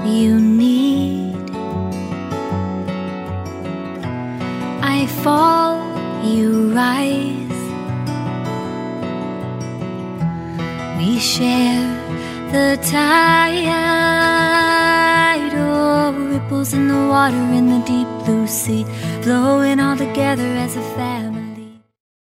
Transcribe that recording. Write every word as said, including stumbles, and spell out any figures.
you need. I fall, you rise. We share the tide. Oh, ripples in the water in the deep blue sea, flowing all together as a family.